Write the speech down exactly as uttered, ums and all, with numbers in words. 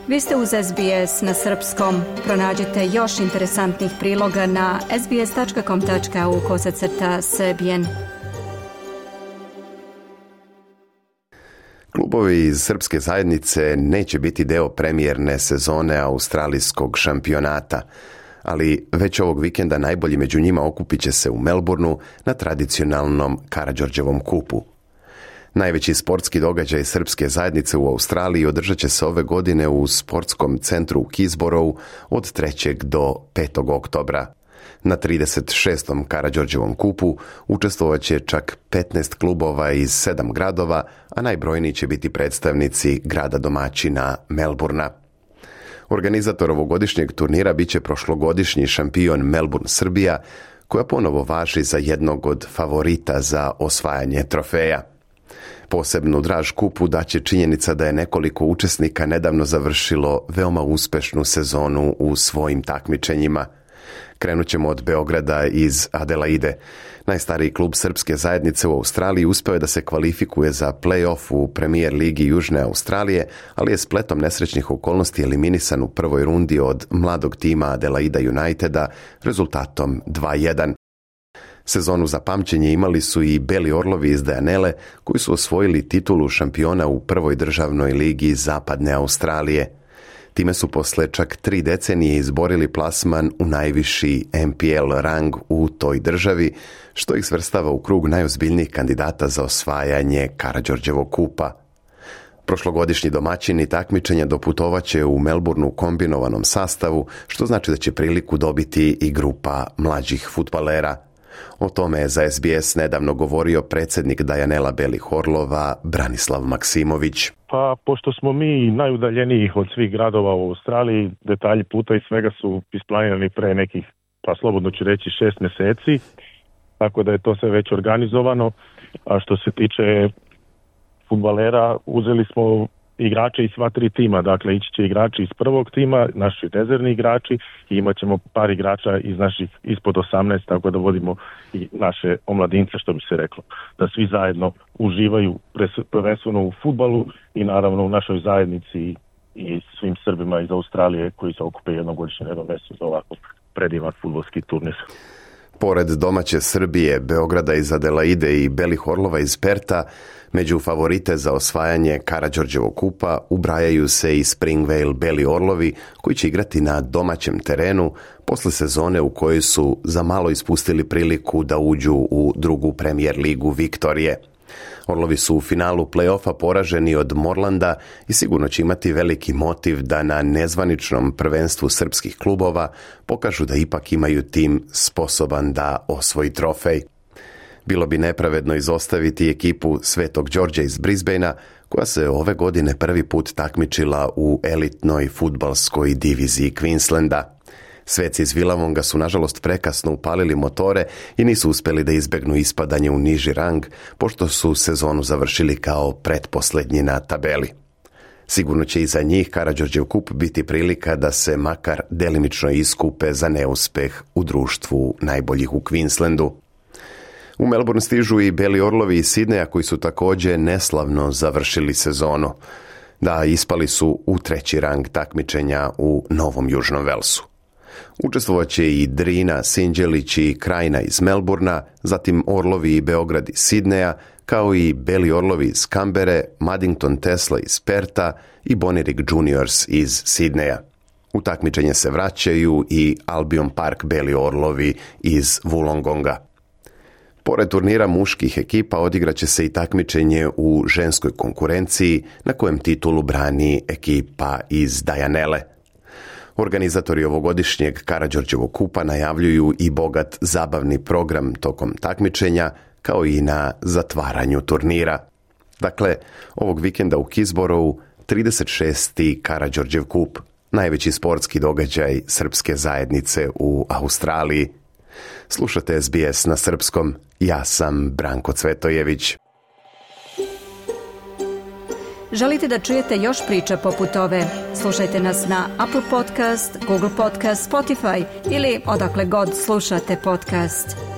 Vi ste uz S B S na srpskom. Pronađite još interesantnih priloga na sbs.com.au kosacrta srbijen. Klubovi iz srpske zajednice neće biti deo premijerne sezone australijskog šampionata, ali već ovog vikenda najbolji među njima okupit će se u Melbourneu na tradicionalnom Karađorđevom kupu. Najveći sportski događaj srpske zajednice u Australiji održat će se ove godine u sportskom centru u Keysboroughu od trećeg do petog oktobra. Na trideset šestom Karađorđevom kupu učestvovat će čak petnaest klubova iz sedam gradova, a najbrojniji će biti predstavnici grada domaćina Melbournea. Organizator ovogodišnjeg turnira biće prošlogodišnji šampion Melbourne Srbija, koja ponovo važi za jednog od favorita za osvajanje trofeja. Posebnu draž kupu daće činjenica da je nekoliko učesnika nedavno završilo veoma uspešnu sezonu u svojim takmičenjima. Krenut ćemo od Beograda iz Adelaide. Najstariji klub srpske zajednice u Australiji uspeo je da se kvalifikuje za play-off u Premier ligi Južne Australije, ali je spletom nesrećnih okolnosti eliminisan u prvoj rundi od mladog tima Adelaida Uniteda rezultatom dva jedan. Sezonu za pamćenje imali su i Beli Orlovi iz Dianele, koji su osvojili titulu šampiona u prvoj državnoj ligi Zapadne Australije. Time su posle čak tri decenije izborili plasman u najviši N P L rang u toj državi, što ih svrstava u krug najozbiljnijih kandidata za osvajanje Karađorđevog kupa. Prošlogodišnji domaćini takmičenja doputovaće u Melbourneu kombinovanom sastavu, što znači da će priliku dobiti i grupa mlađih fudbalera. O tome je za S B S nedavno govorio predsjednik Dianela Belih Orlova Branislav Maksimović. Pa, pošto smo mi najudaljeniji od svih gradova u Australiji, detalji puta i svega su isplanirani pre nekih, pa slobodno ću reći, šest mjeseci, tako da je to sve već organizovano. A što se tiče fudbalera, uzeli smo igrače iz sva tri tima, dakle ići će igrači iz prvog tima, naši rezervni igrači, i imat ćemo par igrača iz naših ispod osamnaest, tako da vodimo i naše omladince, što bi se reklo, da svi zajedno uživaju prvenstveno u fudbalu i naravno u našoj zajednici i svim Srbima iz Australije koji se okupe jednogodišnje jedno mjesto za ovako predivan fudbalski turnir. Pored domaće Srbije, Beograda iz Adelaide i Belih Orlova iz Perta, među favorite za osvajanje Karađorđevog kupa ubrajaju se i Springvale Beli Orlovi, koji će igrati na domaćem terenu posle sezone u kojoj su za malo ispustili priliku da uđu u drugu Premier ligu Viktorije. Orlovi su u finalu play-offa poraženi od Morlanda i sigurno će imati veliki motiv da na nezvaničnom prvenstvu srpskih klubova pokažu da ipak imaju tim sposoban da osvoji trofej. Bilo bi nepravedno izostaviti ekipu Svetog Đorđa iz Brisbanea, koja se ove godine prvi put takmičila u elitnoj fudbalskoj diviziji Queenslanda. Sveci iz Villavonga su nažalost prekasno upalili motore i nisu uspjeli da izbegnu ispadanje u niži rang, pošto su sezonu završili kao pretposljednji na tabeli. Sigurno će i za njih Karađorđev kup biti prilika da se makar delimično iskupe za neuspeh u društvu najboljih u Queenslandu. U Melbourne stižu i Beli Orlovi iz Sidneja, koji su također neslavno završili sezonu. Da, ispali su u treći rang takmičenja u Novom Južnom Velsu. Učestvovat će i Drina, Sinđelić i Krajina iz Melbournea, zatim Orlovi i Beograd iz Sidneja, kao i Beli Orlovi iz Kambere, Maddington Tesla iz Perta i Bonirik Juniors iz Sidneja. U takmičenje se vraćaju i Albion Park Beli Orlovi iz Wollongonga. Pored turnira muških ekipa odigraće se i takmičenje u ženskoj konkurenciji, na kojem titulu brani ekipa iz Dianele. Organizatori ovogodišnjeg Karađorđevog kupa najavljuju i bogat zabavni program tokom takmičenja, kao i na zatvaranju turnira. Dakle, ovog vikenda u Keysboroughu trideset šesti Karađorđev kup, najveći sportski događaj srpske zajednice u Australiji. Slušate S B S na srpskom, ja sam Branko Cvetojević. Želite da čujete još priča poput ove? Slušajte nas na Apple Podcast, Google Podcast, Spotify ili odakle god slušate podcast.